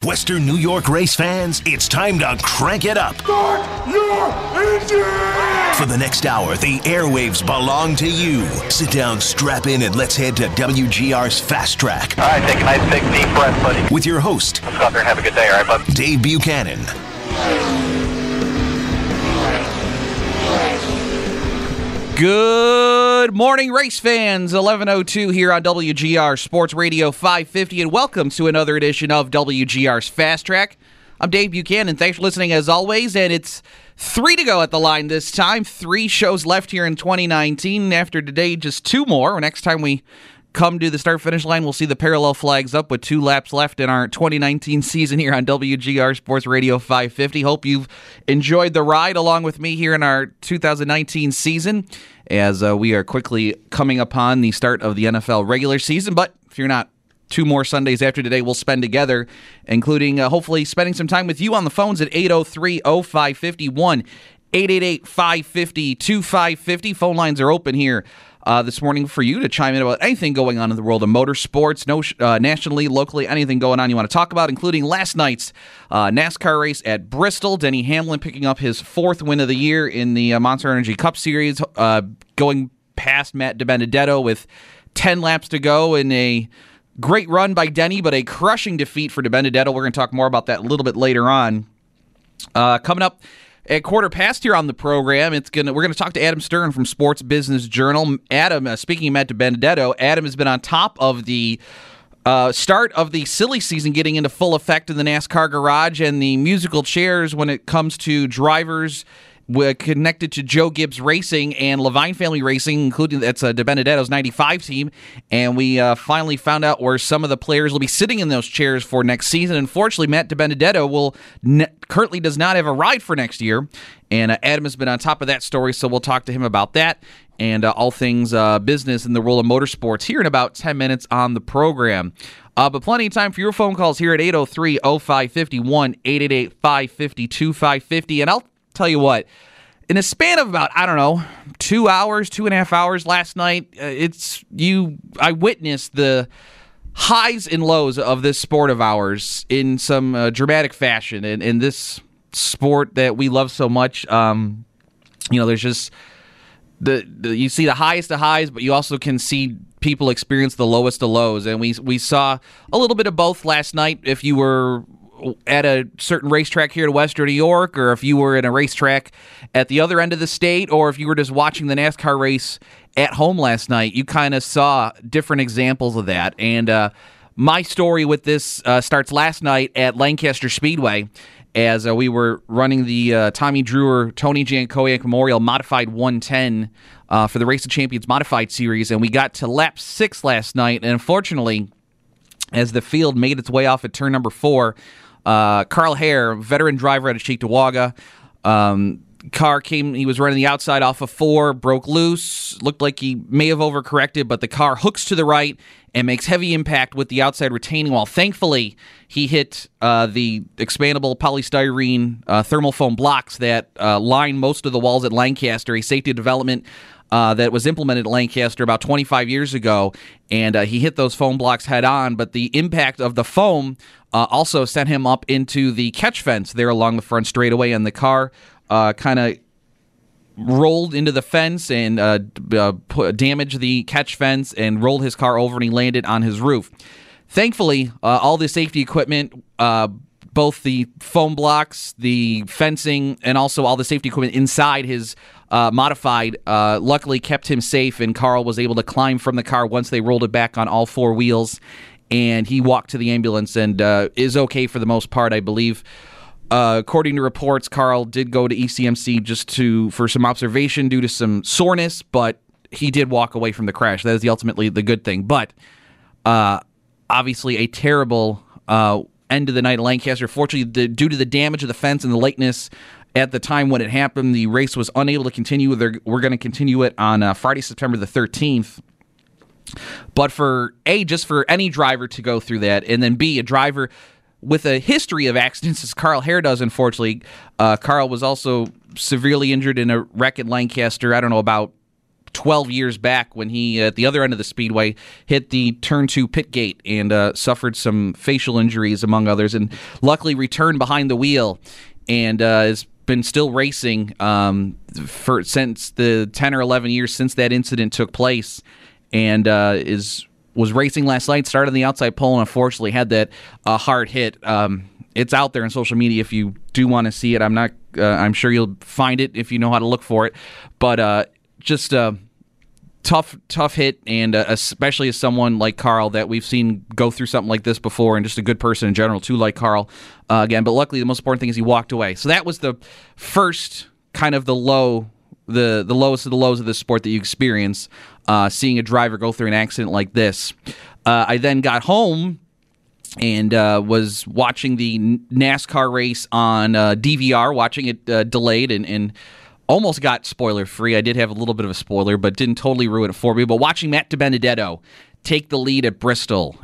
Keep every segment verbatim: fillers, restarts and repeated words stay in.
Western New York race fans, it's time to crank it up. Start your engine! For the next hour, the airwaves belong to you. Sit down, strap in, and let's head to W G R's Fast Track. All right, take a nice big deep breath, buddy. With your host, Let's go out there and have a good day, all right, bud? Dave Buchanan. Good morning, race fans. eleven oh two here on W G R Sports Radio five fifty, and welcome to another edition of W G R's Fast Track. I'm Dave Buchanan. Thanks for listening as always, and it's three to go at the line this time. Three shows left here in twenty nineteen. After today, just two more. Next time we come to the start-finish line, we'll see the parallel flags up with two laps left in our twenty nineteen season here on W G R Sports Radio five fifty. Hope you've enjoyed the ride along with me here in our two thousand nineteen season as uh, we are quickly coming upon the start of the N F L regular season. But if you're not, two more Sundays after today we'll spend together, including uh, hopefully spending some time with you on the phones at eight oh three oh five five one, eight eight eight, five five zero, two five five zero. Phone lines are open here Uh, this morning for you to chime in about anything going on in the world of motorsports, no, uh, nationally, locally, anything going on you want to talk about, including last night's uh, NASCAR race at Bristol. Denny Hamlin picking up his fourth win of the year in the uh, Monster Energy Cup Series, uh, going past Matt DiBenedetto with ten laps to go in a great run by Denny, but a crushing defeat for DiBenedetto. We're going to talk more about that a little bit later on. Uh, coming up at quarter past here on the program, it's gonna we're gonna talk to Adam Stern from Sports Business Journal. Adam, uh, speaking of Matt DiBenedetto, Adam has been on top of the uh, start of the silly season, getting into full effect in the NASCAR garage and the musical chairs when it comes to drivers We're connected to Joe Gibbs Racing and Levine Family Racing, including that's uh, DiBenedetto's ninety-five team. And we uh, finally found out where some of the players will be sitting in those chairs for next season. Unfortunately, Matt DiBenedetto will ne- currently does not have a ride for next year. And uh, Adam has been on top of that story, so we'll talk to him about that and uh, all things uh, business in the world of motorsports here in about ten minutes on the program. Uh, but plenty of time for your phone calls here at eight oh three oh five five one, eight eight eight, five five zero, two five five zero. And I'll tell you what, in a span of about, I don't know, two hours, two and a half hours last night, uh, it's you. I witnessed the highs and lows of this sport of ours in some uh, dramatic fashion. And in this sport that we love so much, um, you know, there's just the, the you see the highest of highs, but you also can see people experience the lowest of lows. And we we saw a little bit of both last night. If you were at a certain racetrack here in Western New York, or if you were in a racetrack at the other end of the state, or if you were just watching the NASCAR race at home last night, you kind of saw different examples of that. And uh, my story with this uh, starts last night at Lancaster Speedway as uh, we were running the uh, Tommy Drewer, Tony Jankowiak Memorial Modified one ten uh, for the Race of Champions Modified Series, and we got to lap six last night, and unfortunately, as the field made its way off at turn number four, Uh, Carl Hare, veteran driver out of Cheektowaga, um, car came, he was running the outside off of four, broke loose, looked like he may have overcorrected, but the car hooks to the right and makes heavy impact with the outside retaining wall. Thankfully, he hit uh, the expandable polystyrene uh, thermal foam blocks that uh, line most of the walls at Lancaster, a safety development Uh, that was implemented at Lancaster about twenty-five years ago, and uh, he hit those foam blocks head on, but the impact of the foam uh, also sent him up into the catch fence there along the front straightaway, and the car uh, kind of rolled into the fence and uh, uh, put, damaged the catch fence and rolled his car over, and he landed on his roof. Thankfully, uh, all the safety equipment, uh, both the foam blocks, the fencing, and also all the safety equipment inside his uh, modified, uh, luckily kept him safe, and Carl was able to climb from the car once they rolled it back on all four wheels, and he walked to the ambulance and uh, is okay for the most part, I believe. Uh, according to reports, Carl did go to E C M C just to for some observation due to some soreness, but he did walk away from the crash. That is the ultimately the good thing. But uh, obviously a terrible uh, end of the night at Lancaster. Fortunately, the, due to the damage of the fence and the lateness at the time when it happened, the race was unable to continue. They're, we're going to continue it on uh, Friday, September the thirteenth. But for A, just for any driver to go through that, and then B, a driver with a history of accidents, as Carl Hare does, unfortunately. Uh, Carl was also severely injured in a wreck at Lancaster, I don't know, about twelve years back when he, at the other end of the speedway, hit the turn two pit gate and uh, suffered some facial injuries, among others, and luckily returned behind the wheel and uh, has been still racing um, for since the ten or eleven years since that incident took place, and uh, is was racing last night, started on the outside pole, and unfortunately had that uh, hard hit. Um, it's out there on social media if you do want to see it. I'm not. Uh, I'm sure you'll find it if you know how to look for it. But uh, just a tough, tough hit, and uh, especially as someone like Carl that we've seen go through something like this before, and just a good person in general too, like Carl. Uh, again, but luckily the most important thing is he walked away. So that was the first kind of the low. the the lowest of the lows of this sport that you experience, uh, seeing a driver go through an accident like this. Uh, I then got home and uh, was watching the NASCAR race on uh, D V R, watching it uh, delayed, and, and almost got spoiler-free. I did have a little bit of a spoiler, but didn't totally ruin it for me. But watching Matt DiBenedetto take the lead at Bristol,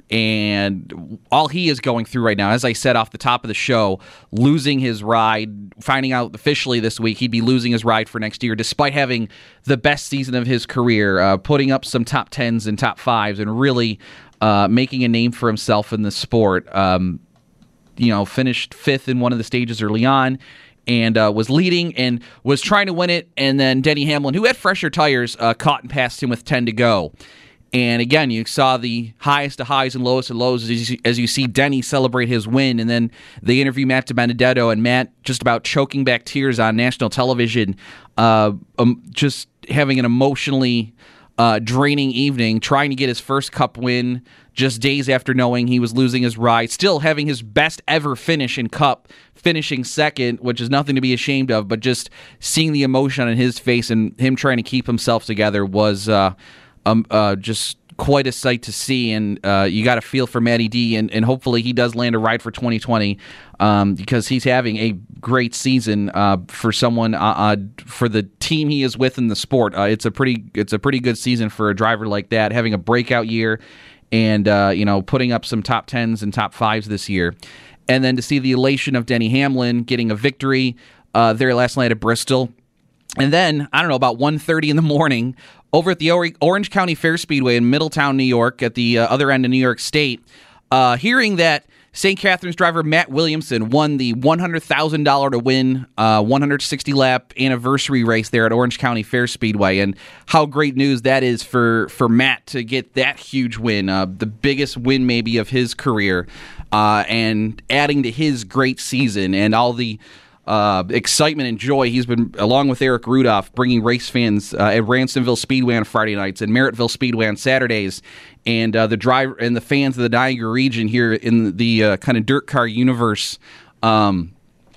and all he is going through right now, as I said off the top of the show, losing his ride, finding out officially this week he'd be losing his ride for next year, despite having the best season of his career, uh, putting up some top tens and top fives, and really uh, making a name for himself in the sport. Um, you know, finished fifth in one of the stages early on, and uh, was leading and was trying to win it, and then Denny Hamlin, who had fresher tires, uh, caught and passed him with ten to go. And again, you saw the highest of highs and lowest of lows as you, as you see Denny celebrate his win. And then they interview Matt DiBenedetto, and Matt just about choking back tears on national television, uh, um, just having an emotionally uh, draining evening, trying to get his first Cup win just days after knowing he was losing his ride, still having his best ever finish in Cup, finishing second, which is nothing to be ashamed of, but just seeing the emotion on his face and him trying to keep himself together was uh, Um, uh, just quite a sight to see, and uh, you got to feel for Matty D, and, and hopefully he does land a ride for twenty twenty um, because he's having a great season uh, for someone uh, uh, for the team he is with in the sport. Uh, it's a pretty it's a pretty good season for a driver like that, having a breakout year, and uh, you know putting up some top tens and top fives this year, and then to see the elation of Denny Hamlin getting a victory uh, there last night at Bristol. And then, I don't know, about one thirty in the morning, over at the Orange County Fair Speedway in Middletown, New York, at the uh, other end of New York State, uh, hearing that Saint Catharines driver Matt Williamson won the one hundred thousand dollars to win uh, one hundred sixty lap anniversary race there at Orange County Fair Speedway, and how great news that is for, for Matt to get that huge win, uh, the biggest win maybe of his career, uh, and adding to his great season and all the Uh, excitement and joy he's been, along with Eric Rudolph, bringing race fans uh, at Ransomville Speedway on Friday nights and Merrittville Speedway on Saturdays, and uh, the driver and the fans of the Niagara region here in the uh, kind of dirt car universe, um,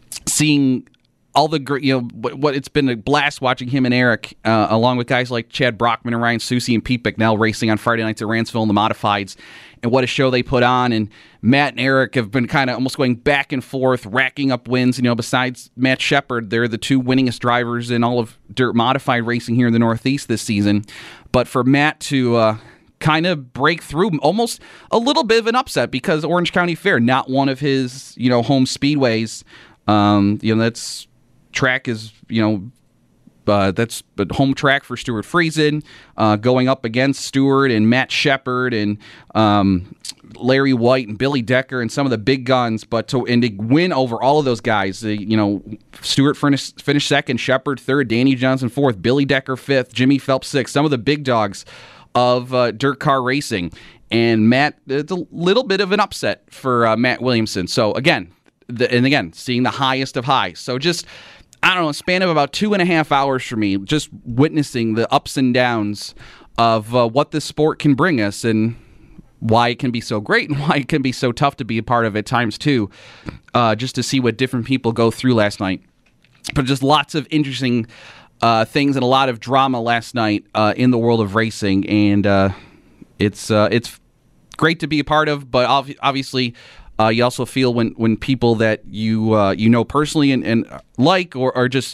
seeing all the great, you know, what, what it's been a blast watching him and Eric, uh, along with guys like Chad Brockman and Ryan Susi and Pete Bicknell racing on Friday nights at Ransomville in the Modifieds, and what a show they put on. And Matt and Eric have been kind of almost going back and forth, racking up wins. You know, besides Matt Shepard, they're the two winningest drivers in all of dirt modified racing here in the Northeast this season. But for Matt to uh, kind of break through, almost a little bit of an upset, because Orange County Fair, not one of his, you know, home speedways. Um, you know, that's track is, you know, Uh, that's a home track for Stuart Friesen, uh, going up against Stuart and Matt Shepard and um, Larry White and Billy Decker and some of the big guns. But to and to win over all of those guys, uh, you know, Stuart finished, finished second, Shepard third, Danny Johnson fourth, Billy Decker fifth, Jimmy Phelps sixth. Some of the big dogs of uh, dirt car racing. And Matt, it's a little bit of an upset for uh, Matt Williamson. So again, the, and again, seeing the highest of highs. So just, I don't know, a span of about two and a half hours for me, just witnessing the ups and downs of uh, what this sport can bring us and why it can be so great and why it can be so tough to be a part of at times too, uh, just to see what different people go through last night. But just lots of interesting uh, things and a lot of drama last night uh, in the world of racing, and uh, it's uh, it's great to be a part of, but ov- obviously... Uh, you also feel when, when people that you uh, you know personally and, and like, or, or just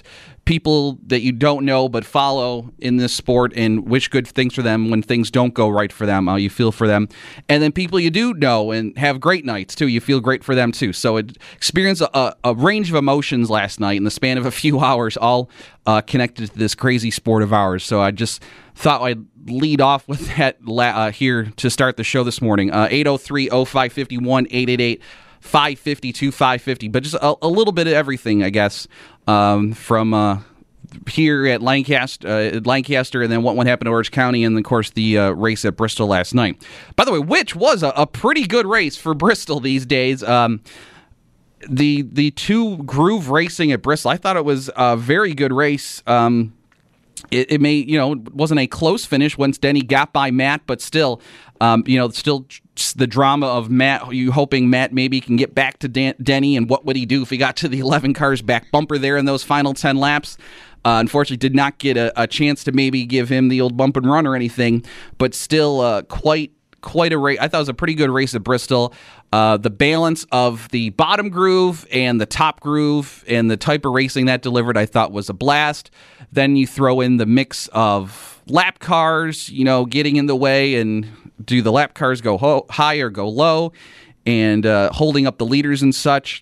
people that you don't know but follow in this sport and wish good things for them when things don't go right for them. Uh, you feel for them. And then people you do know and have great nights, too. You feel great for them, too. So it experienced a, a range of emotions last night in the span of a few hours, all uh, connected to this crazy sport of ours. So I just thought I'd lead off with that uh, here to start the show this morning. Uh, eight oh three oh five five one, eight eight eight, five five two, five five zero. But just a, a little bit of everything, I guess, um, from uh, here at Lancaster, uh, Lancaster, and then what, what happened to Orange County, and, of course, the uh, race at Bristol last night. By the way, which was a, a pretty good race for Bristol these days. Um, the the two groove racing at Bristol, I thought it was a very good race. Um It, it may, you know, it wasn't a close finish once Denny got by Matt, but still, um, you know, still the drama of Matt, you hoping Matt maybe can get back to Dan- Denny, and what would he do if he got to the eleven cars back bumper there in those final ten laps? Uh, unfortunately, did not get a, a chance to maybe give him the old bump and run or anything, but still uh, quite quite a race. I thought it was a pretty good race at Bristol. Uh, the balance of the bottom groove and the top groove and the type of racing that delivered, I thought was a blast. Then you throw in the mix of lap cars, you know, getting in the way, and do the lap cars go ho- high or go low, and uh, holding up the leaders and such.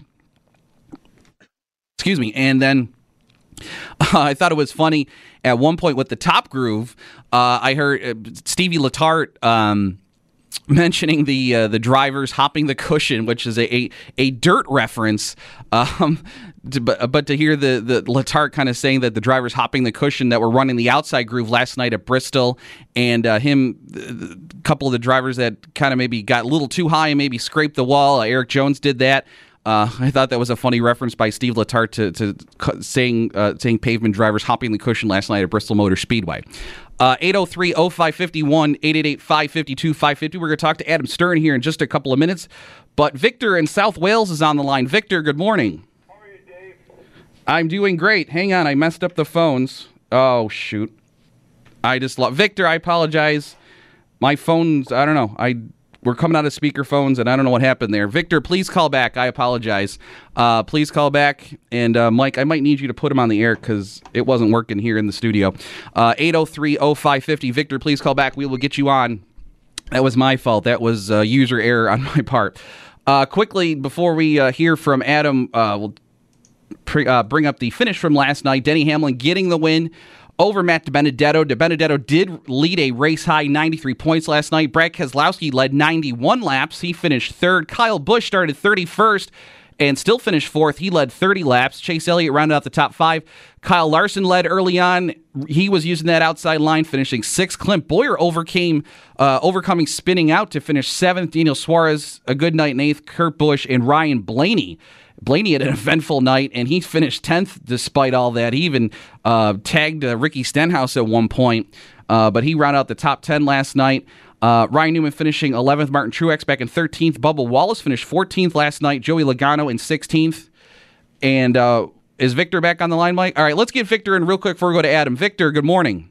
Excuse me. And then uh, I thought it was funny at one point with the top groove. Uh, I heard uh, Stevie Letarte um, mentioning the uh, the drivers hopping the cushion, which is a a, a dirt reference. Um, to, but, but to hear the the Letarte kind of saying that the drivers hopping the cushion that were running the outside groove last night at Bristol, and uh, him, a couple of the drivers that kind of maybe got a little too high and maybe scraped the wall. Uh, Eric Jones did that. Uh, I thought that was a funny reference by Steve Letarte to, to saying uh, saying pavement drivers hopping the cushion last night at Bristol Motor Speedway. Uh, eight oh three oh five five one, eight eight eight, five five two, five five zero. We're going to talk to Adam Stern here in just a couple of minutes. But Victor in South Wales is on the line. Victor, good morning. How are you, Dave? I'm doing great. Hang on, I messed up the phones. Oh, shoot. I just lost. Victor, I apologize. My phones, I don't know. I We're coming out of speakerphones, and I don't know what happened there. Victor, please call back. I apologize. Uh, please call back. And, uh, Mike, I might need you to put him on the air because it wasn't working here in the studio. Uh, eight oh three oh five five zero. Victor, please call back. We will get you on. That was my fault. That was uh, user error on my part. Uh, quickly, before we uh, hear from Adam, uh, we'll pre- uh, bring up the finish from last night. Denny Hamlin getting the win over Matt DiBenedetto. DiBenedetto did lead a race-high ninety-three points last night. Brad Keselowski led ninety-one laps. He finished third. Kyle Busch started thirty-first and still finished fourth. He led thirty laps. Chase Elliott rounded out the top five. Kyle Larson led early on. He was using that outside line, finishing sixth. Clint Bowyer overcame, uh, overcoming spinning out to finish seventh. Daniel Suarez, a good night in eighth. Kurt Busch and Ryan Blaney. Blaney had an eventful night, and he finished tenth despite all that. He even uh, tagged uh, Ricky Stenhouse at one point, uh, but he rounded out the top ten last night. Uh, Ryan Newman finishing eleventh. Martin Truex back in thirteenth. Bubba Wallace finished fourteenth last night. Joey Logano in sixteenth. And uh, is Victor back on the line, Mike? All right, let's get Victor in real quick before we go to Adam. Victor, good morning.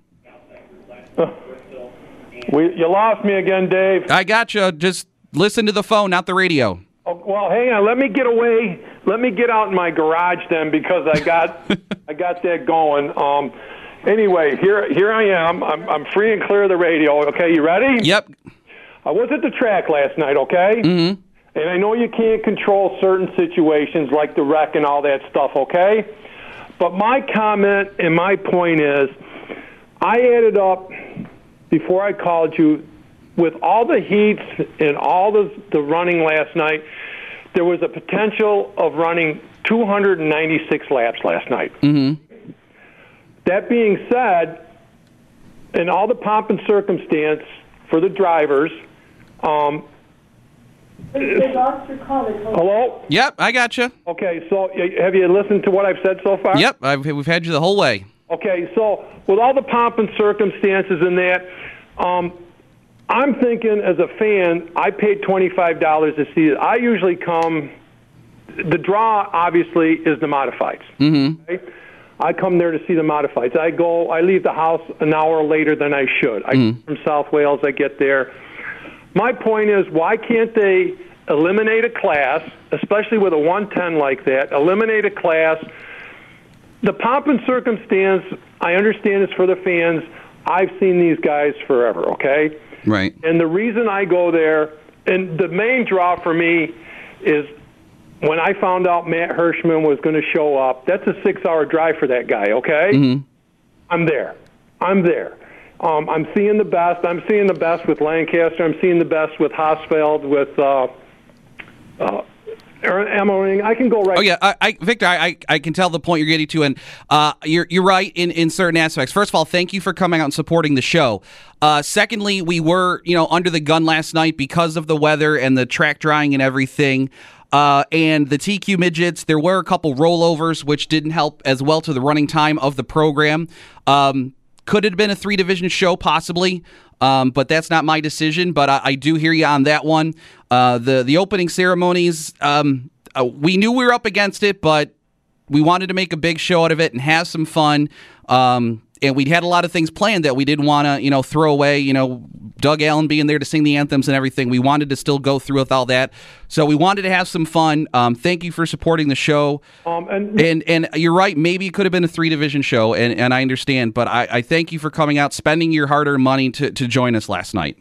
We, you lost me again, Dave. I got you. Just listen to the phone, not the radio. Oh, well, hang on. Let me get away. Let me get out in my garage then, because I got I got that going. Um, anyway, here here I am. I'm I'm free and clear of the radio. Okay, you ready? Yep. I was at the track last night. Okay. Mm-hmm. And I know you can't control certain situations like the wreck and all that stuff. Okay. But my comment and my point is, I added up before I called you. With all the heats and all the, the running last night, there was a potential of running two hundred ninety-six laps last night. Mm-hmm. That being said, in all the pomp and circumstance for the drivers, um, they lost your call. hello? Yep, I got you. Okay, so have you listened to what I've said so far? Yep, I've, we've had you the whole way. Okay, so with all the pomp and circumstances in that, um, I'm thinking as a fan, I paid twenty-five dollars to see it. I usually come, the draw obviously is the modifieds. Mm-hmm. Okay? I come there to see the modifieds. I go, I leave the house an hour later than I should. I Mm-hmm. come from South Wales, I get there. My point is, why can't they eliminate a class, especially with a one ten like that, eliminate a class, the pomp and circumstance, I understand it's for the fans. I've seen these guys forever, okay? Right. And the reason I go there, and the main draw for me is when I found out Matt Hirschman was going to show up. That's a six-hour drive for that guy, okay? Mm-hmm. I'm there. I'm there. Um, I'm seeing the best. I'm seeing the best with Lancaster. I'm seeing the best with Hosfeld, with uh, uh, Emmering. I can go right. Oh yeah, I, I, Victor, I, I, I can tell the point you're getting to, and uh, you're you're right in, in certain aspects. First of all, thank you for coming out and supporting the show. Uh, secondly, we were you know under the gun last night because of the weather and the track drying and everything. Uh, and the T Q midgets, there were a couple rollovers which didn't help as well to the running time of the program. Um, Could it have been a three-division show? Possibly, um, but that's not my decision. But I, I do hear you on that one. Uh, the the opening ceremonies, um, uh, we knew we were up against it, but we wanted to make a big show out of it and have some fun. Um, and we had a lot of things planned that we didn't want to, you know, throw away. You know, Doug Allen being there to sing the anthems and everything. We wanted to still go through with all that. So we wanted to have some fun. Um, thank you for supporting the show. Um, and, and and you're right. Maybe it could have been a three division show, and, and I understand. But I, I thank you for coming out, spending your hard earned money to, to join us last night.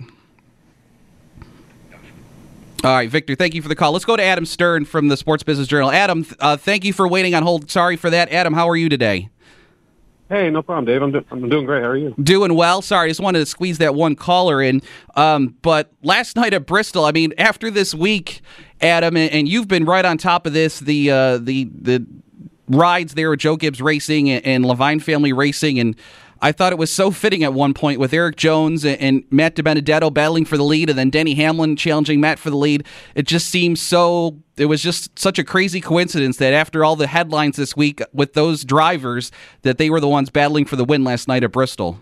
All right, Victor, thank you for the call. Let's go to Adam Stern from the Sports Business Journal. Adam, uh, thank you for waiting on hold. Sorry for that. Adam, how are you today? Hey, no problem, Dave. I'm, do- I'm doing great. How are you? Doing well. Sorry, I just wanted to squeeze that one caller in. Um, but last night at Bristol, I mean, after this week, Adam, and, and you've been right on top of this, the uh, the the rides there with Joe Gibbs Racing and, and Levine Family Racing, and I thought it was so fitting at one point with Eric Jones and, and Matt DiBenedetto battling for the lead, and then Denny Hamlin challenging Matt for the lead. It just seems so. It was just such a crazy coincidence that after all the headlines this week with those drivers, that they were the ones battling for the win last night at Bristol.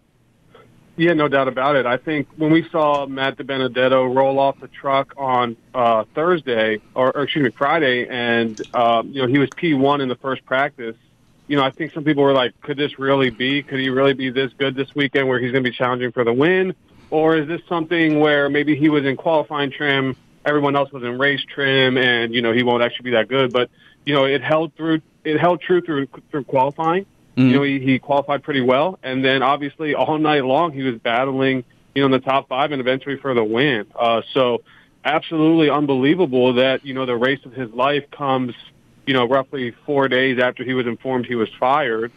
Yeah, no doubt about it. I think when we saw Matt DiBenedetto roll off the truck on uh, Thursday, or, or excuse me, Friday, and uh, you know he was P one in the first practice. You know, I think some people were like, "Could this really be? Could he really be this good this weekend, where he's going to be challenging for the win, or is this something where maybe he was in qualifying trim?" Everyone else was in race trim, and you know he won't actually be that good. But you know it held through. It held true through through qualifying. Mm-hmm. You know he, he qualified pretty well, and then obviously all night long he was battling. You know in the top five and eventually for the win. Uh, so absolutely unbelievable that you know the race of his life comes. You know roughly four days after he was informed he was fired.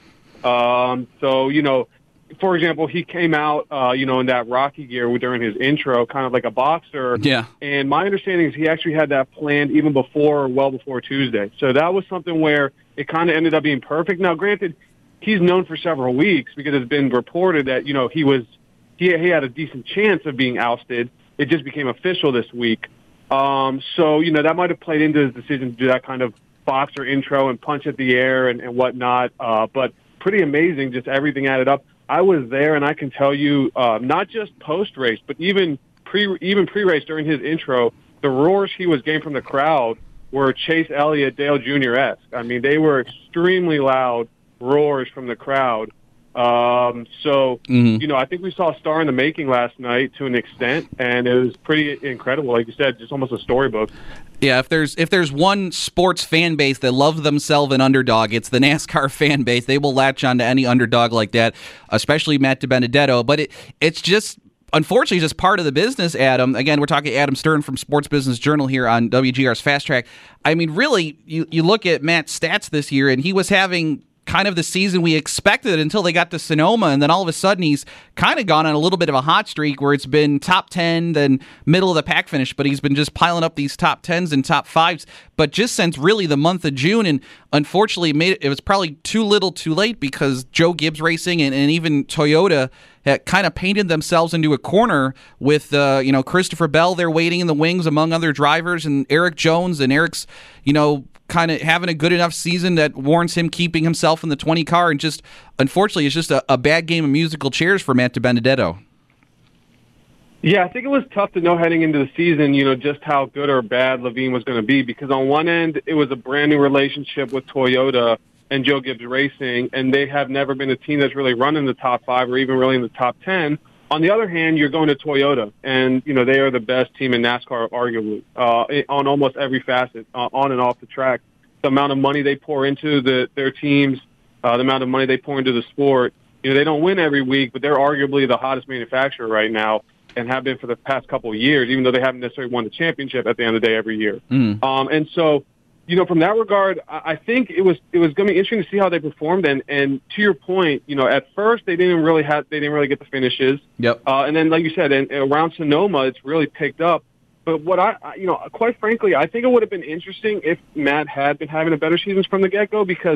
Um, so you know. For example, he came out, uh, you know, in that Rocky gear during his intro, kind of like a boxer. Yeah. And my understanding is he actually had that planned even before, well before Tuesday. So that was something where it kind of ended up being perfect. Now, granted, he's known for several weeks because it's been reported that, you know, he was he, he had a decent chance of being ousted. It just became official this week. Um, so, you know, that might have played into his decision to do that kind of boxer intro and punch at the air and, and whatnot. Uh, but pretty amazing, just everything added up. I was there, and I can tell you, uh, not just post-race, but even pre even pre-race during his intro, the roars he was getting from the crowd were Chase Elliott, Dale Junior-esque. I mean, they were extremely loud roars from the crowd. Um, so, mm-hmm. you know, I think we saw a star in the making last night to an extent, and it was pretty incredible. Like you said, just almost a storybook. Yeah, if there's if there's one sports fan base that loves themselves an underdog, it's the NASCAR fan base. They will latch on to any underdog like that, especially Matt DiBenedetto. But it it's just, unfortunately, just part of the business, Adam. Again, we're talking Adam Stern from Sports Business Journal here on W G R's Fast Track. I mean, really, you, you look at Matt's stats this year, and he was having kind of the season we expected until they got to Sonoma, and then all of a sudden he's kind of gone on a little bit of a hot streak where it's been top ten, then middle of the pack finish, but he's been just piling up these top tens and top fives, but just since really the month of June, and unfortunately it, made it, it was probably too little too late because Joe Gibbs Racing and, and even Toyota had kind of painted themselves into a corner with, uh, you know, Christopher Bell there waiting in the wings among other drivers, and Eric Jones, and Eric's, you know, kind of having a good enough season that warrants him keeping himself in the twenty car, and just, unfortunately, it's just a, a bad game of musical chairs for Matt DiBenedetto. Yeah, I think it was tough to know heading into the season, you know, just how good or bad Levine was going to be, because on one end, it was a brand new relationship with Toyota and Joe Gibbs Racing, and they have never been a team that's really run in the top five or even really in the top ten. On the other hand, you're going to Toyota, and, you know, they are the best team in NASCAR, arguably, uh, on almost every facet, uh, on and off the track. The amount of money they pour into the, their teams, uh, the amount of money they pour into the sport. You know, they don't win every week, but they're arguably the hottest manufacturer right now and have been for the past couple of years, even though they haven't necessarily won the championship at the end of the day every year. Mm. Um, and so, you know, from that regard, I think it was it was going to be interesting to see how they performed. And, and to your point, you know, at first they didn't really have they didn't really get the finishes. Yep. Uh, and then, like you said, and, and around Sonoma, it's really picked up. But what I, you know, quite frankly, I think it would have been interesting if Matt had been having a better season from the get-go, because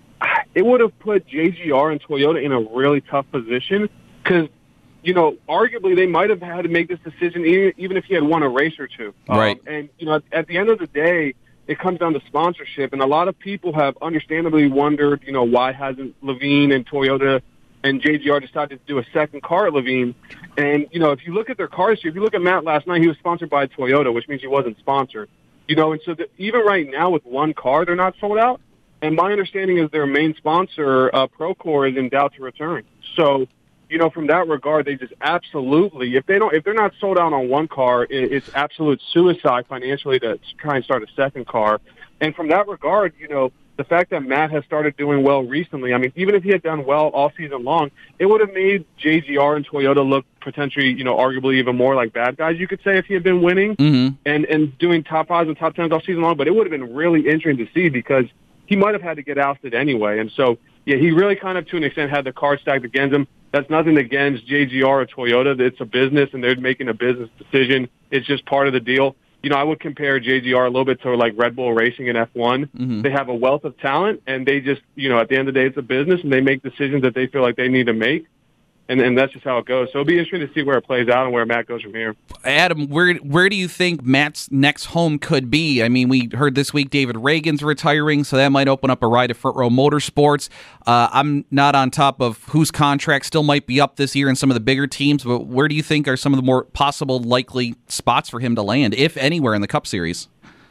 it would have put J G R and Toyota in a really tough position. Because, you know, arguably they might have had to make this decision even, even if he had won a race or two. Right. Um, and, you know, at, at the end of the day, it comes down to sponsorship. And a lot of people have understandably wondered, you know, why hasn't Levine and Toyota and J G R decided to do a second car at Levine. And, you know, if you look at their cars here, if you look at Matt last night, he was sponsored by Toyota, which means he wasn't sponsored. You know, and so the, even right now with one car, they're not sold out. And my understanding is their main sponsor, uh, Procore, is in doubt to return. So, you know, from that regard, they just absolutely, if they don't, if they're not sold out on one car, it, it's absolute suicide financially to try and start a second car. And from that regard, you know, the fact that Matt has started doing well recently, I mean, even if he had done well all season long, it would have made J G R and Toyota look potentially, you know, arguably even more like bad guys, you could say, if he had been winning mm-hmm. and, and doing top fives and top tens all season long. But it would have been really interesting to see, because he might have had to get ousted anyway. And so, yeah, he really kind of, to an extent, had the card stacked against him. That's nothing against J G R or Toyota. It's a business, and they're making a business decision. It's just part of the deal. You know, I would compare J G R a little bit to like Red Bull Racing in F one. Mm-hmm. They have a wealth of talent, and they just, you know, at the end of the day, it's a business, and they make decisions that they feel like they need to make. And, and that's just how it goes. So it'll be interesting to see where it plays out and where Matt goes from here. Adam, where where do you think Matt's next home could be? I mean, we heard this week David Reagan's retiring, so that might open up a ride at Front Row Motorsports. Uh, I'm not on top of whose contract still might be up this year in some of the bigger teams, but where do you think are some of the more possible likely spots for him to land, if anywhere, in the Cup Series?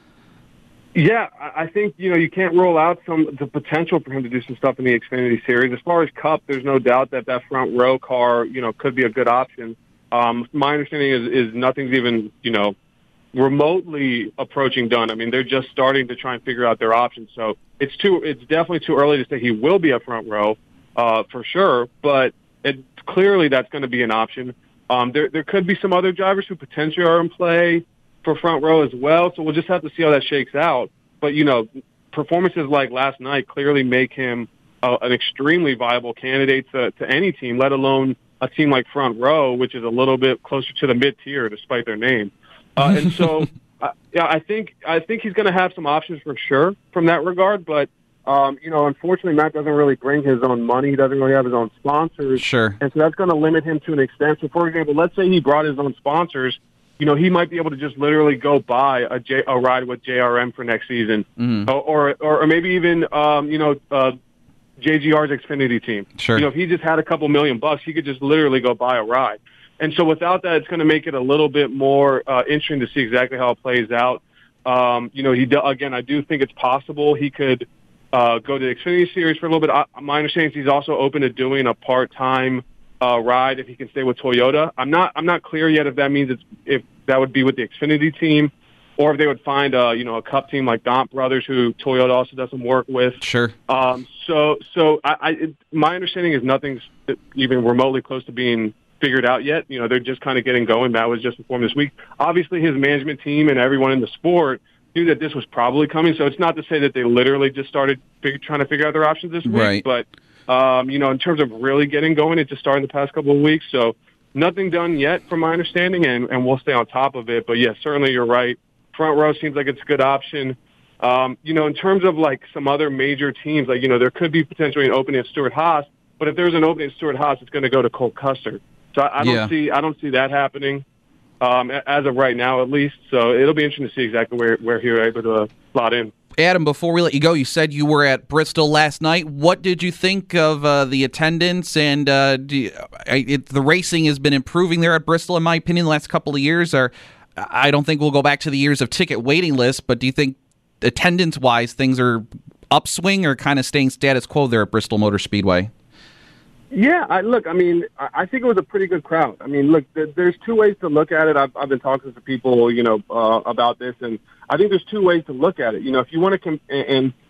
Yeah, I think, you know, you can't rule out some the potential for him to do some stuff in the Xfinity Series. As far as Cup, there's no doubt that that front row car, you know, could be a good option. Um, my understanding is, is nothing's even, you know, remotely approaching done. I mean, they're just starting to try and figure out their options. So it's too, it's definitely too early to say he will be a front row, uh, for sure. But it, clearly that's going to be an option. Um, there, there could be some other drivers who potentially are in play for front row as well. So we'll just have to see how that shakes out. But, you know, performances like last night clearly make him uh, an extremely viable candidate to, to any team, let alone a team like front row, which is a little bit closer to the mid-tier despite their name. Uh, and so, uh, yeah, I think I think he's going to have some options for sure from that regard. But, um, you know, unfortunately, Matt doesn't really bring his own money. He doesn't really have his own sponsors. Sure. And so that's going to limit him to an extent. So, for example, let's say he brought his own sponsors. You know, he might be able to just literally go buy a, J, a ride with J R M for next season. Mm-hmm. Or, or or maybe even, um, you know, uh, J G R's Xfinity team. Sure. You know, if he just had a couple million bucks, he could just literally go buy a ride. And so without that, it's going to make it a little bit more uh, interesting to see exactly how it plays out. Um, you know, he do, again, I do think it's possible he could uh, go to the Xfinity Series for a little bit. I, my understanding is he's also open to doing a part-time uh, ride if he can stay with Toyota. I'm not I'm not clear yet if that means it's if that would be with the Xfinity team, or if they would find a you know a Cup team like Dont Brothers, who Toyota also does some work with. Sure. Um, so so I, I it, my understanding is nothing's even remotely close to being figured out yet. You know, they're just kind of getting going. Matt was just informed this week. Obviously, his management team and everyone in the sport knew that this was probably coming. So it's not to say that they literally just started fig- trying to figure out their options this week. Right. But um, you know, in terms of really getting going, it just started in the past couple of weeks. So nothing done yet, from my understanding, and, and we'll stay on top of it. But yes, certainly you're right. Front row seems like it's a good option. Um, you know, in terms of like some other major teams, like, you know, there could be potentially an opening at Stewart-Haas, but if there's an opening at Stewart-Haas, it's going to go to Cole Custer. So I, I don't yeah. see, I don't see that happening um, as of right now, at least. So it'll be interesting to see exactly where where he was able to slot in. Adam, before we let you go, you said you were at Bristol last night. What did you think of uh, the attendance? And uh, do you, I, it, the racing has been improving there at Bristol, in my opinion, the last couple of years. Or I don't think we'll go back to the years of ticket waiting lists, but do you think attendance-wise things are upswing or kind of staying status quo there at Bristol Motor Speedway? Yeah, I, look, I mean, I think it was a pretty good crowd. I mean, look, there's two ways to look at it. I've, I've been talking to people, you know, uh, about this, and I think there's two ways to look at it. You know, if you want to, com- and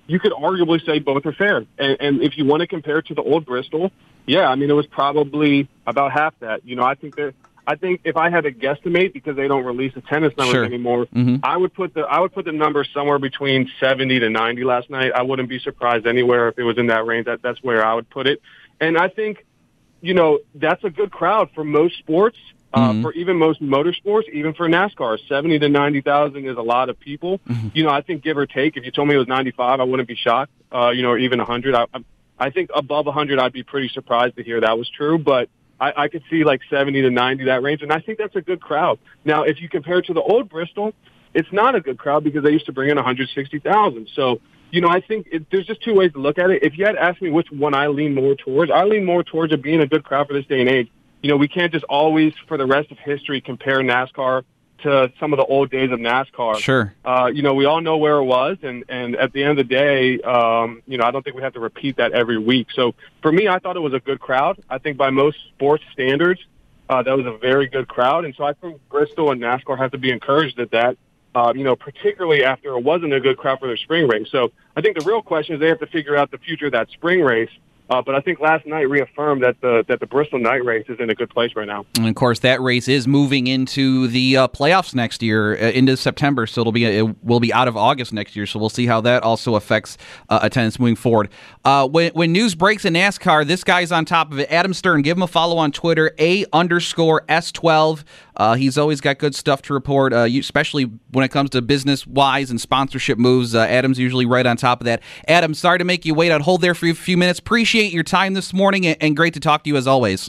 you could arguably say both are fair. And, and if you want to compare it to the old Bristol, yeah, I mean, it was probably about half that. You know, I think that I think if I had to guesstimate, because they don't release attendance numbers sure. anymore, mm-hmm. I would put the I would put the number somewhere between seventy to ninety last night. I wouldn't be surprised anywhere if it was in that range. That that's where I would put it. And I think, you know, that's a good crowd for most sports, uh, mm-hmm. for even most motorsports, even for NASCAR. seventy to ninety thousand is a lot of people. Mm-hmm. You know, I think give or take, if you told me it was ninety-five, I wouldn't be shocked. Uh, you know, or even one hundred. I, I think above one hundred, I'd be pretty surprised to hear that was true. But I, I could see like seventy to ninety, that range, and I think that's a good crowd. Now, if you compare it to the old Bristol, it's not a good crowd because they used to bring in one hundred sixty thousand. So, you know, I think it, there's just two ways to look at it. If you had asked me which one I lean more towards, I lean more towards it being a good crowd for this day and age. You know, we can't just always, for the rest of history, compare NASCAR to some of the old days of NASCAR. Sure. Uh, you know, we all know where it was, and, and at the end of the day, um, you know, I don't think we have to repeat that every week. So for me, I thought it was a good crowd. I think by most sports standards, uh, that was a very good crowd. And so I think Bristol and NASCAR have to be encouraged at that, uh, you know, particularly after it wasn't a good crowd for their spring race. So I think the real question is they have to figure out the future of that spring race. Uh, but I think last night reaffirmed that the that the Bristol night race is in a good place right now. And of course, that race is moving into the uh, playoffs next year, uh, into September. So it'll be it will be out of August next year. So we'll see how that also affects uh, attendance moving forward. Uh, when when news breaks in NASCAR, this guy's on top of it. Adam Stern, give him a follow on Twitter, a underscore s twelve. Uh, he's always got good stuff to report, uh, you, especially when it comes to business wise and sponsorship moves. Uh, Adam's usually right on top of that. Adam, sorry to make you wait on hold there for a few minutes. Appreciate your time this morning, and, and great to talk to you as always.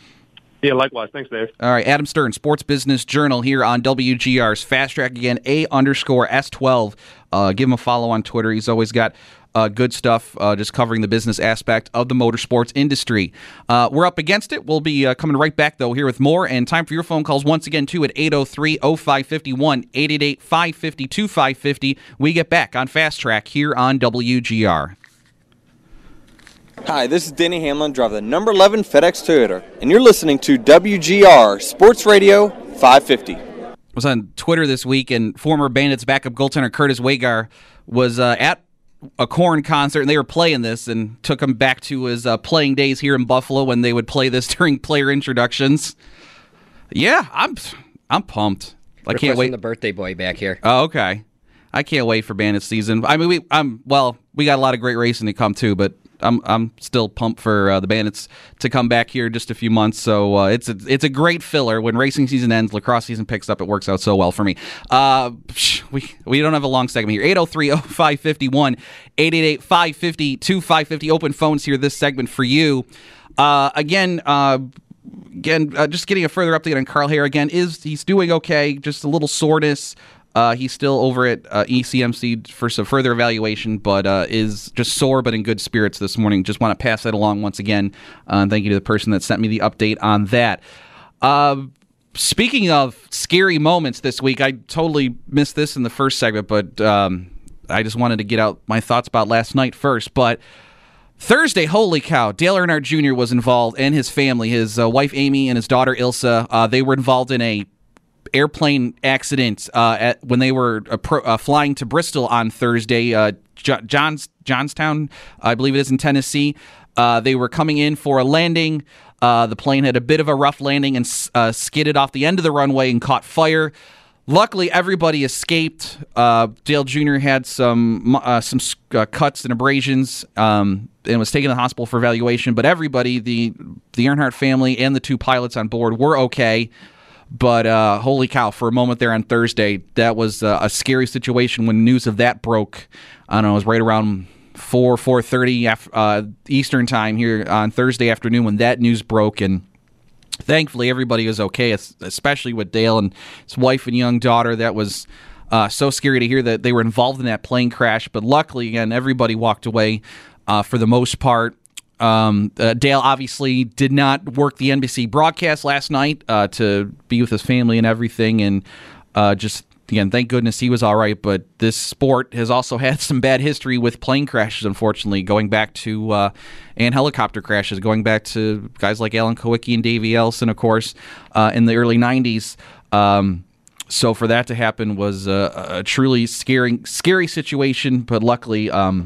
Yeah, likewise. Thanks, Dave. All right, Adam Stern, Sports Business Journal here on W G R's Fast Track. Again, A underscore S twelve. Uh, give him a follow on Twitter. He's always got uh, good stuff, uh, just covering the business aspect of the motorsports industry. Uh, we're up against it. We'll be uh, coming right back, though, here with more. And time for your phone calls once again, too, at eight oh three, oh five five one, eight eight eight, five five zero, two five five zero. We get back on Fast Track here on W G R. Hi, this is Denny Hamlin, driver of the number eleven FedEx Toyota, and you're listening to W G R Sports Radio five fifty. I was on Twitter this week, and former Bandits backup goaltender Curtis Wagar was uh, at a Korn concert, and they were playing this, and took him back to his uh, playing days here in Buffalo when they would play this during player introductions. Yeah, I'm I'm pumped. I can't wait. The birthday boy back here. Oh, okay. I can't wait for Bandits season. I mean, we I'm well, we got a lot of great racing to come too, but I'm I'm still pumped for uh, the Bandits to come back here in just a few months. So uh, it's a it's a great filler. When racing season ends, lacrosse season picks up. It works out so well for me. Uh, we we don't have a long segment here. eight oh three, oh five five one, eight eight eight, five five zero, two five five zero. Open phones here. This segment for you. Uh, again. Uh, Again, uh, just getting a further update on Carl Hare. Again, is he's doing okay? Just a little soreness. Uh, he's still over at uh, E C M C for some further evaluation, but uh, is just sore but in good spirits this morning. Just want to pass that along once again. Uh, thank you to the person that sent me the update on that. Uh, speaking of scary moments this week, I totally missed this in the first segment, but um, I just wanted to get out my thoughts about last night first. But Thursday, holy cow, Dale Earnhardt Junior was involved, and his family, his uh, wife Amy and his daughter Ilsa, uh, they were involved in a airplane accident uh, at, when they were uh, pro, uh, flying to Bristol on Thursday, uh, J- Johns, Johnstown, I believe it is in Tennessee. Uh, they were coming in for a landing. Uh, the plane had a bit of a rough landing and uh, skidded off the end of the runway and caught fire. Luckily, everybody escaped. Uh, Dale Junior had some uh, some uh, cuts and abrasions um, and was taken to the hospital for evaluation. But everybody, the the Earnhardt family and the two pilots on board, were okay. But uh, holy cow, for a moment there on Thursday, that was uh, a scary situation when news of that broke. I don't know, it was right around four, four thirty uh, Eastern time here on Thursday afternoon when that news broke, and thankfully, everybody was okay, especially with Dale and his wife and young daughter. That was uh, so scary to hear that they were involved in that plane crash. But luckily, again, everybody walked away uh, for the most part. Um, uh, Dale obviously did not work the N B C broadcast last night uh, to be with his family and everything. And uh, just, again, thank goodness he was all right. But this sport has also had some bad history with plane crashes, unfortunately, going back to uh, and helicopter crashes, going back to guys like Alan Kowicki and Davey Ellison, of course, uh, in the early nineties. Um, so for that to happen was a, a truly scary, scary situation. But luckily, um,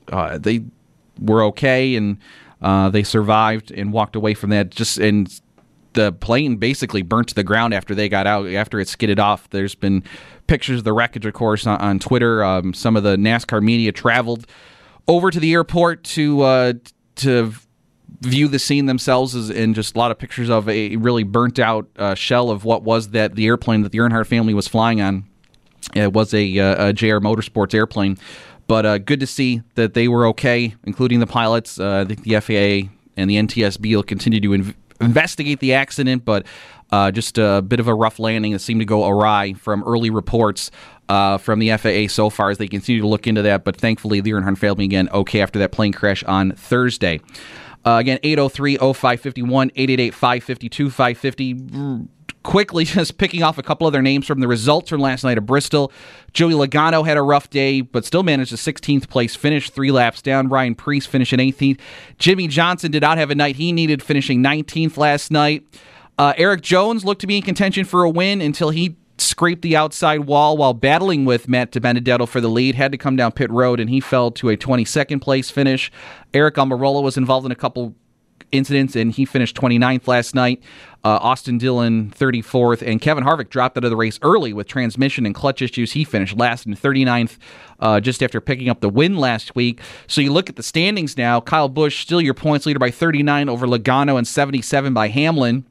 uh, they were okay, and uh, they survived and walked away from that. Just and the plane basically burnt to the ground after they got out, after it skidded off. There's been pictures of the wreckage, of course, on, on Twitter. Um, some of the NASCAR media traveled over to the airport to uh, to view the scene themselves, as, and just a lot of pictures of a really burnt out uh, shell of what was that the airplane that the Earnhardt family was flying on. It was a, uh, a J R Motorsports airplane. But uh, good to see that they were okay, including the pilots. Uh, I think the F A A and the N T S B will continue to inv- investigate the accident, but uh, just a bit of a rough landing that seemed to go awry from early reports uh, from the F A A so far as they continue to look into that. But thankfully, the Earnhardt family, again, okay after that plane crash on Thursday. Uh, again, eight oh three oh five five one, eight eight eight, five five two, five five zero. Quickly, just picking off a couple other names from the results from last night at Bristol. Joey Logano had a rough day, but still managed a sixteenth place finish, three laps down. Ryan Preece finishing eighteenth. Jimmie Johnson did not have a night he needed, finishing nineteenth last night. Uh, Eric Jones looked to be in contention for a win until he scraped the outside wall while battling with Matt DiBenedetto for the lead. Had to come down pit road, and he fell to a twenty-second place finish. Eric Almirola was involved in a couple incidents, and he finished twenty-ninth last night. Uh, Austin Dillon, thirty-fourth, and Kevin Harvick dropped out of the race early with transmission and clutch issues. He finished last in thirty-ninth, uh, just after picking up the win last week. So you look at the standings now. Kyle Busch still your points leader by thirty-nine over Logano and seventy-seven by Hamlin.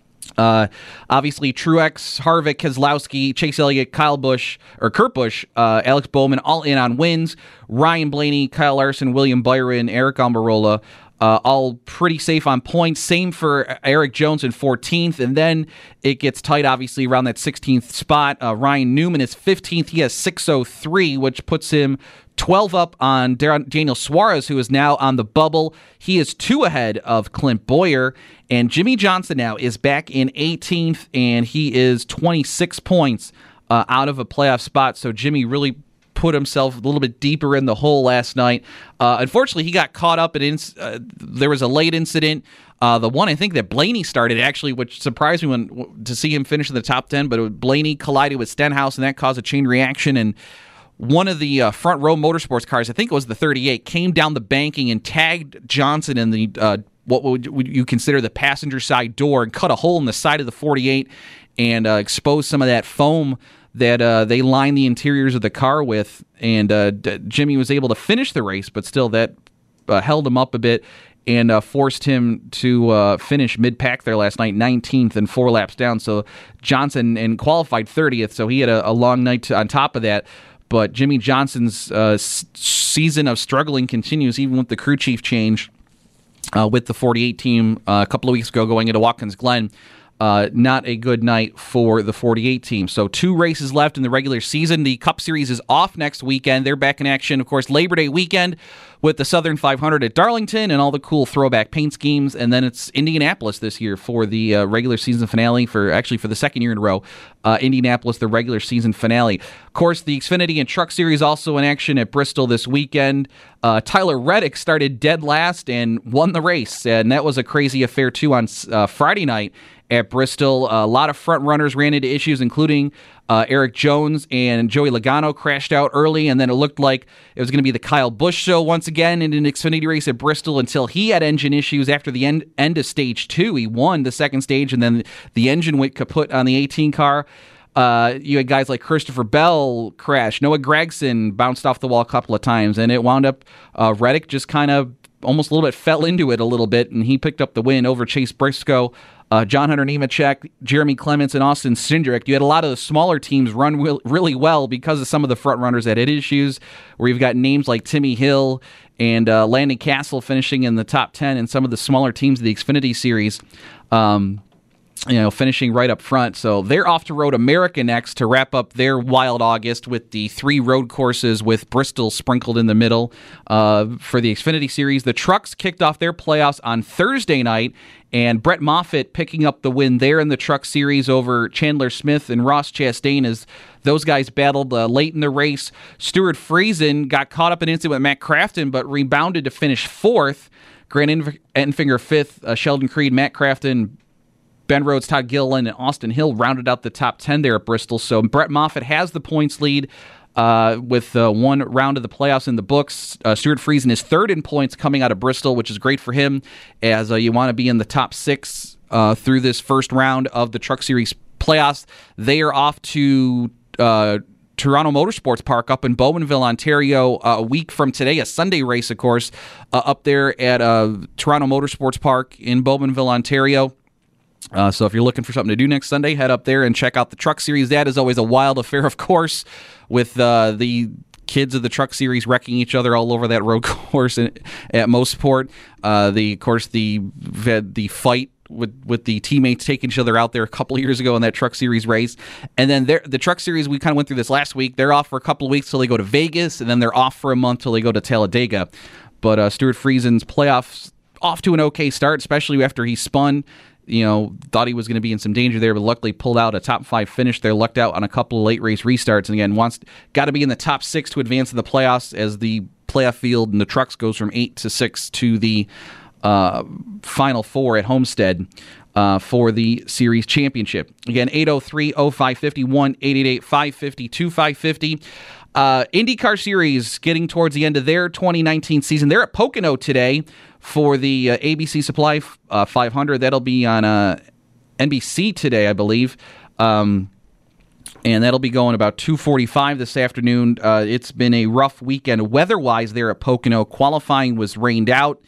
Uh, obviously, Truex, Harvick, Keselowski, Chase Elliott, Kyle Busch, or Kurt Busch, uh, Alex Bowman, all in on wins. Ryan Blaney, Kyle Larson, William Byron, Eric Almirola, Uh, all pretty safe on points. Same for Eric Jones in fourteenth. And then it gets tight, obviously, around that sixteenth spot. Uh, Ryan Newman is fifteenth. He has six oh three, which puts him twelve up on Daniel Suarez, who is now on the bubble. He is two ahead of Clint Bowyer. And Jimmie Johnson now is back in eighteenth, and he is twenty-six points uh, out of a playoff spot. So Jimmy really put himself a little bit deeper in the hole last night. Uh, unfortunately, he got caught up in ins- uh, there was a late incident. Uh, the one I think that Blaney started, actually, which surprised me when to see him finish in the top ten, but it was Blaney collided with Stenhouse, and that caused a chain reaction, and one of the uh, front row motorsports cars, I think it was the thirty-eight, came down the banking and tagged Johnson in the uh, what would, would you consider the passenger side door, and cut a hole in the side of the forty-eight and uh, exposed some of that foam that uh, they lined the interiors of the car with, and uh, D- Jimmy was able to finish the race, but still that uh, held him up a bit and uh, forced him to uh, finish mid-pack there last night, nineteenth and four laps down. So Johnson and qualified thirtieth, so he had a, a long night to, on top of that. But Jimmie Johnson's uh, s- season of struggling continues, even with the crew chief change uh, with the forty-eight team uh, a couple of weeks ago going into Watkins Glen. Uh, not a good night for the forty-eight team. So two races left in the regular season. The Cup Series is off next weekend. They're back in action, of course, Labor Day weekend with the Southern five hundred at Darlington and all the cool throwback paint schemes. And then it's Indianapolis this year for the uh, regular season finale, for actually for the second year in a row. Uh, Indianapolis, the regular season finale. Of course, the Xfinity and Truck Series also in action at Bristol this weekend. Uh, Tyler Reddick started dead last and won the race, and that was a crazy affair too on uh, Friday night at Bristol. A lot of front runners ran into issues, including uh, Eric Jones, and Joey Logano crashed out early, and then it looked like it was going to be the Kyle Busch show once again in an Xfinity race at Bristol until he had engine issues after the end, end of stage two. He won the second stage, and then the engine went kaput on the eighteen car. Uh, you had guys like Christopher Bell crash. Noah Gragson bounced off the wall a couple of times, and it wound up uh, Reddick just kind of almost a little bit fell into it a little bit, and he picked up the win over Chase Briscoe, uh, John Hunter Nemechek, Jeremy Clements, and Austin Cindric. You had a lot of the smaller teams run will, really well because of some of the front runners that had issues, where you've got names like Timmy Hill and uh, Landon Castle finishing in the top ten, and some of the smaller teams of the Xfinity Series um, you know, finishing right up front. So they're off to Road America next to wrap up their wild August with the three road courses with Bristol sprinkled in the middle uh, for the Xfinity Series. The Trucks kicked off their playoffs on Thursday night, and Brett Moffitt picking up the win there in the Truck Series over Chandler Smith and Ross Chastain as those guys battled uh, late in the race. Stuart Friesen got caught up in an incident with Matt Crafton, but rebounded to finish fourth. Grant Enfinger fifth, uh, Sheldon Creed, Matt Crafton, Ben Rhodes, Todd Gilliland, and Austin Hill rounded out the top ten there at Bristol. So Brett Moffitt has the points lead Uh, with uh, one round of the playoffs in the books. Uh, Stuart Friesen is third in points coming out of Bristol, which is great for him, as uh, you want to be in the top six uh, through this first round of the Truck Series playoffs. They are off to uh, Toronto Motorsports Park up in Bowmanville, Ontario, uh, a week from today, a Sunday race, of course, uh, up there at uh, Toronto Motorsports Park in Bowmanville, Ontario. Uh, so if you're looking for something to do next Sunday, head up there and check out the Truck Series. That is always a wild affair, of course, with uh, the kids of the Truck Series wrecking each other all over that road course in, at Mossport. Uh, the, of course, the the fight with with the teammates taking each other out there a couple of years ago in that Truck Series race. And then the Truck Series, we kind of went through this last week. They're off for a couple of weeks till they go to Vegas, and then they're off for a month till they go to Talladega. But uh, Stuart Friesen's playoffs off to an okay start, especially after he spun. You know, thought he was going to be in some danger there, but luckily pulled out a top five finish there, lucked out on a couple of late race restarts, and again, wants got to be in the top six to advance in the playoffs as the playoff field and the trucks goes from eight to six to the uh, final four at Homestead uh, for the series championship. Again, eight oh three oh five five oh, one eight eight eight five five oh two five five oh. Uh, IndyCar Series getting towards the end of their twenty nineteen season. They're at Pocono today for the uh, A B C Supply uh, five hundred. That'll be on uh, N B C today, I believe. Um, and that'll be going about two forty-five this afternoon. Uh, it's been a rough weekend weather-wise there at Pocono. Qualifying was rained out,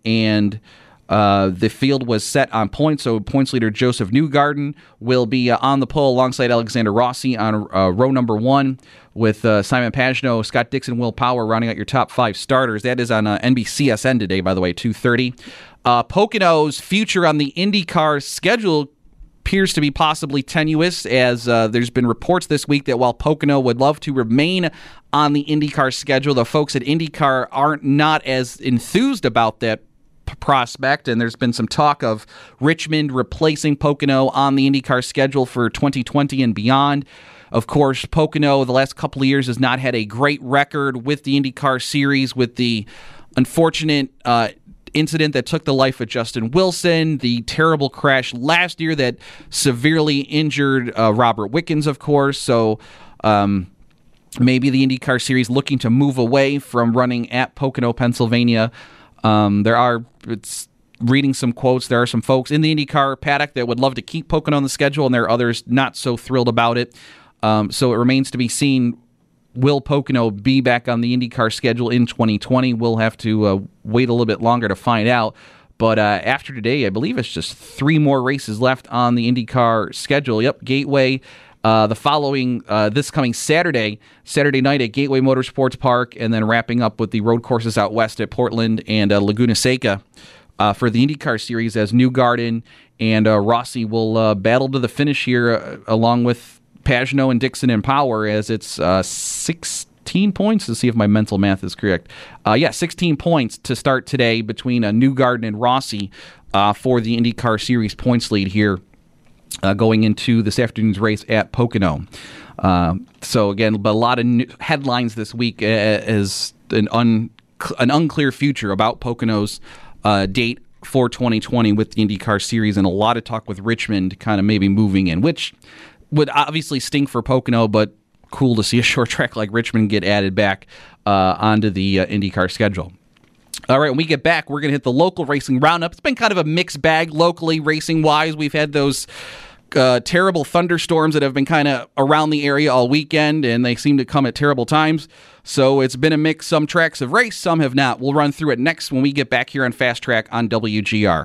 and uh, the field was set on points, so points leader Joseph Newgarden will be uh, on the pole alongside Alexander Rossi on uh, row number one, with uh, Simon Pagenaud, Scott Dixon, Will Power rounding out your top five starters. That is on uh, N B C S N today, by the way, two thirty. Uh, Pocono's future on the IndyCar schedule appears to be possibly tenuous, as uh, there's been reports this week that while Pocono would love to remain on the IndyCar schedule, the folks at IndyCar aren't not as enthused about that p- prospect, and there's been some talk of Richmond replacing Pocono on the IndyCar schedule for twenty twenty and beyond. Of course, Pocono the last couple of years has not had a great record with the IndyCar Series, with the unfortunate uh, incident that took the life of Justin Wilson, the terrible crash last year that severely injured uh, Robert Wickens, of course. So um, maybe the IndyCar Series looking to move away from running at Pocono, Pennsylvania. Um, there are... it's reading some quotes, there are some folks in the IndyCar paddock that would love to keep Pocono on the schedule, and there are others not so thrilled about it. Um, so it remains to be seen, will Pocono be back on the IndyCar schedule in twenty twenty? We'll have to uh, wait a little bit longer to find out. But uh, after today, I believe it's just three more races left on the IndyCar schedule. Yep, Gateway, uh, the following, uh, this coming Saturday, Saturday night at Gateway Motorsports Park, and then wrapping up with the road courses out west at Portland and uh, Laguna Seca uh, for the IndyCar Series, as Newgarden and uh, Rossi will uh, battle to the finish here uh, along with Pagenaud and Dixon and Power, as it's uh, sixteen points, to see if my mental math is correct. Uh, yeah, sixteen points to start today between uh, Newgarden and Rossi uh, for the IndyCar Series points lead here uh, going into this afternoon's race at Pocono. Uh, so again, but a lot of new headlines this week uh, as an, un- an unclear future about Pocono's uh, date for twenty twenty with the IndyCar Series, and a lot of talk with Richmond kind of maybe moving in, which would obviously stink for Pocono, but cool to see a short track like Richmond get added back uh, onto the uh, IndyCar schedule. All right, when we get back, we're going to hit the local racing roundup. It's been kind of a mixed bag locally racing-wise. We've had those uh, terrible thunderstorms that have been kind of around the area all weekend, and they seem to come at terrible times. So it's been a mix. Some tracks have raced, some have not. We'll run through it next when we get back here on Fast Track on W G R.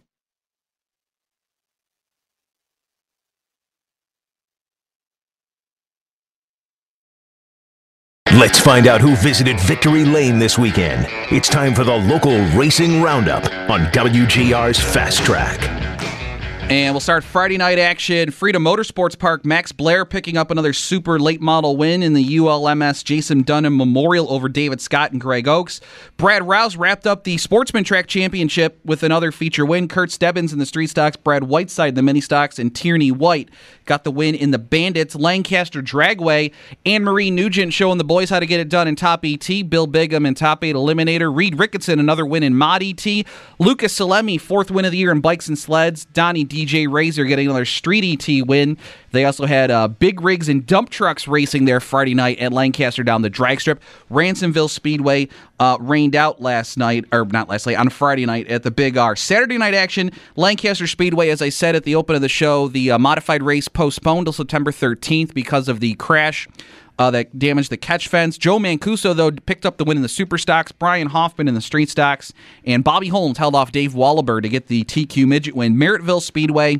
Let's find out who visited Victory Lane this weekend. It's time for the local racing roundup on W G R's Fast Track. And we'll start Friday night action. Freedom Motorsports Park, Max Blair picking up another super late model win in the U L M S Jason Dunham Memorial over David Scott and Greg Oakes. Brad Rouse wrapped up the Sportsman Track Championship with another feature win. Kurt Stebbins in the Street Stocks, Brad Whiteside in the Mini Stocks, and Tierney White got the win in the Bandits. Lancaster Dragway, Anne-Marie Nugent showing the boys how to get it done in Top E T. Bill Bigham in Top eight Eliminator. Reed Ricketson, another win in Mod E T. Lucas Salemi, fourth win of the year in Bikes and Sleds. Donnie D J Razor getting another Street E T win. They also had uh, big rigs and dump trucks racing there Friday night at Lancaster down the drag strip. Ransomville Speedway uh, rained out last night, or not last night, on Friday night at the Big R. Saturday night action, Lancaster Speedway, as I said at the open of the show, the uh, modified race postponed till September thirteenth because of the crash Uh, that damaged the catch fence. Joe Mancuso, though, picked up the win in the Super Stocks, Brian Hoffman in the Street Stocks, and Bobby Holmes held off Dave Wallaber to get the T Q Midget win. Merrittville Speedway,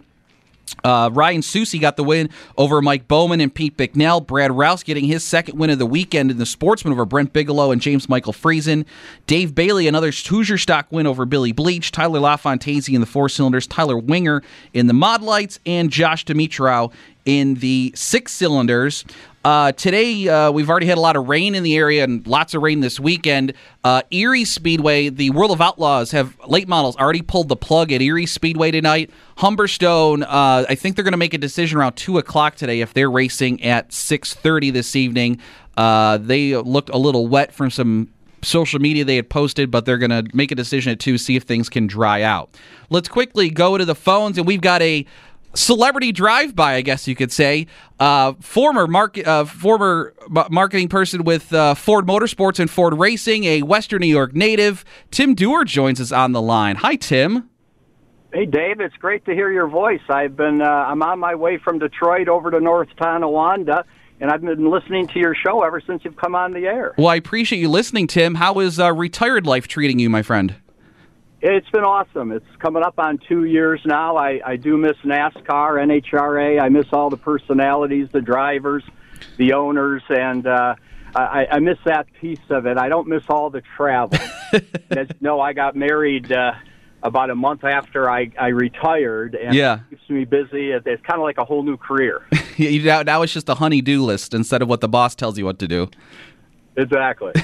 uh, Ryan Susi got the win over Mike Bowman and Pete Bicknell. Brad Rouse getting his second win of the weekend in the Sportsman over Brent Bigelow and James Michael Friesen. Dave Bailey, another Hoosier Stock win over Billy Bleach. Tyler LaFontaise in the four cylinders. Tyler Winger in the Mod Lights, and Josh Dimitrov in the six cylinders. Uh, today, uh, we've already had a lot of rain in the area and lots of rain this weekend. Uh, Erie Speedway, the World of Outlaws have late models already pulled the plug at Erie Speedway tonight. Humberstone, uh, I think they're going to make a decision around two o'clock today if they're racing at six thirty this evening. Uh, they looked a little wet from some social media they had posted, but they're going to make a decision at two, see if things can dry out. Let's quickly go to the phones, and we've got a celebrity drive-by, I guess you could say. Uh, former market, uh, former marketing person with uh, Ford Motorsports and Ford Racing, a Western New York native. Tim Dewar joins us on the line. Hi, Tim. Hey, Dave. It's great to hear your voice. I've been, uh, I'm on my way from Detroit over to North Tonawanda, and I've been listening to your show ever since you've come on the air. Well, I appreciate you listening, Tim. How is uh, retired life treating you, my friend? It's been awesome. It's coming up on two years now. I, I do miss NASCAR, N H R A. I miss all the personalities, the drivers, the owners, and uh, I, I miss that piece of it. I don't miss all the travel. As you know, I got married uh, about a month after I, I retired, and yeah. it keeps me busy. It's kind of like a whole new career. now, now it's just a honey-do list instead of what the boss tells you what to do. Exactly.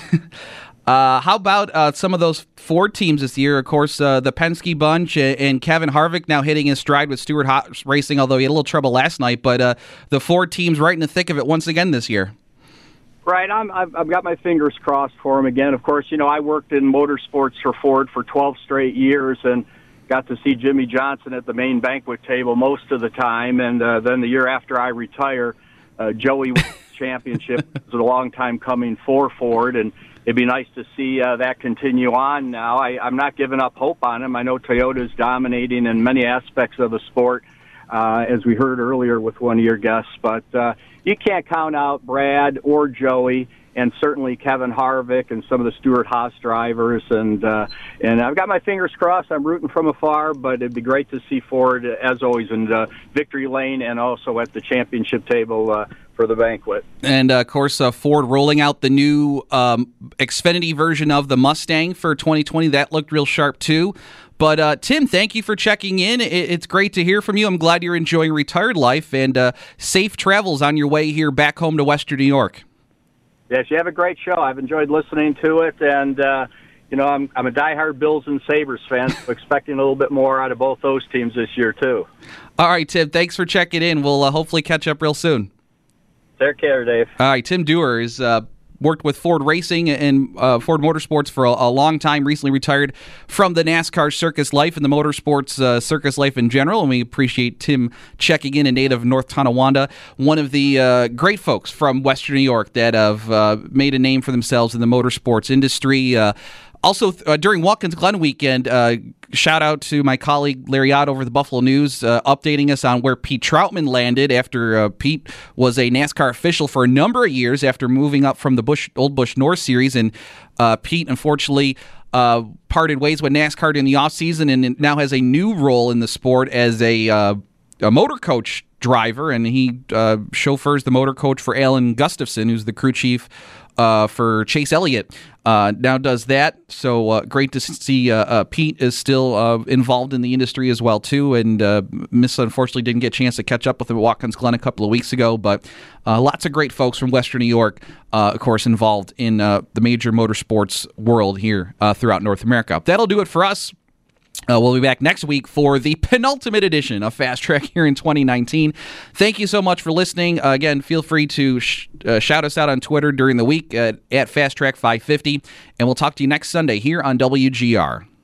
Uh, how about uh, some of those Ford teams this year? Of course, uh, the Penske bunch and Kevin Harvick now hitting his stride with Stewart Haas Racing, although he had a little trouble last night. But uh, the Ford team's right in the thick of it once again this year. Right. I'm, I've, I've got my fingers crossed for him again. Of course, you know, I worked in motorsports for Ford for twelve straight years and got to see Jimmy Johnson at the main banquet table most of the time. And uh, then the year after I retire, uh, Joey won the championship. It was a long time coming for Ford, and it'd be nice to see uh, that continue on now. I, I'm not giving up hope on him. I know Toyota's dominating in many aspects of the sport, uh, as we heard earlier with one of your guests. But uh, you can't count out Brad or Joey, and certainly Kevin Harvick and some of the Stewart Haas drivers. And uh, and I've got my fingers crossed. I'm rooting from afar, but it'd be great to see Ford, as always, in uh, victory lane and also at the championship table uh, for the banquet. And, uh, of course, uh, Ford rolling out the new um, Xfinity version of the Mustang for twenty twenty. That looked real sharp, too. But, uh, Tim, thank you for checking in. It's great to hear from you. I'm glad you're enjoying retired life, and uh, safe travels on your way here back home to Western New York. Yes, you have a great show. I've enjoyed listening to it, and, uh, you know, I'm, I'm a diehard Bills and Sabres fan, so expecting a little bit more out of both those teams this year, too. All right, Tim, thanks for checking in. We'll uh, hopefully catch up real soon. Take care, Dave. All right, Tim Dewar has uh, worked with Ford Racing and uh, Ford Motorsports for a, a long time, recently retired from the NASCAR circus life and the motorsports uh, circus life in general, and we appreciate Tim checking in, a native of North Tonawanda, one of the uh, great folks from Western New York that have uh, made a name for themselves in the motorsports industry. Uh, Also, uh, during Watkins Glen weekend, uh, shout out to my colleague Larry Ott over the Buffalo News, uh, updating us on where Pete Troutman landed after uh, Pete was a NASCAR official for a number of years after moving up from the Busch, Old Busch North Series. And uh, Pete, unfortunately, uh, parted ways with NASCAR in the offseason and now has a new role in the sport as a, uh, a motor coach driver. And he uh, chauffeurs the motor coach for Alan Gustafson, who's the crew chief Uh, for Chase Elliott, uh, now does that. So uh, great to see uh, uh, Pete is still uh, involved in the industry as well too. And uh, Miss unfortunately didn't get a chance to catch up with him at Watkins Glen a couple of weeks ago. But uh, lots of great folks from Western New York, uh, of course, involved in uh, the major motorsports world here uh, throughout North America. That'll do it for us. Uh, we'll be back next week for the penultimate edition of Fast Track here in twenty nineteen. Thank you so much for listening. Uh, again, feel free to sh- uh, shout us out on Twitter during the week at, at Fast Track five fifty, and we'll talk to you next Sunday here on W G R.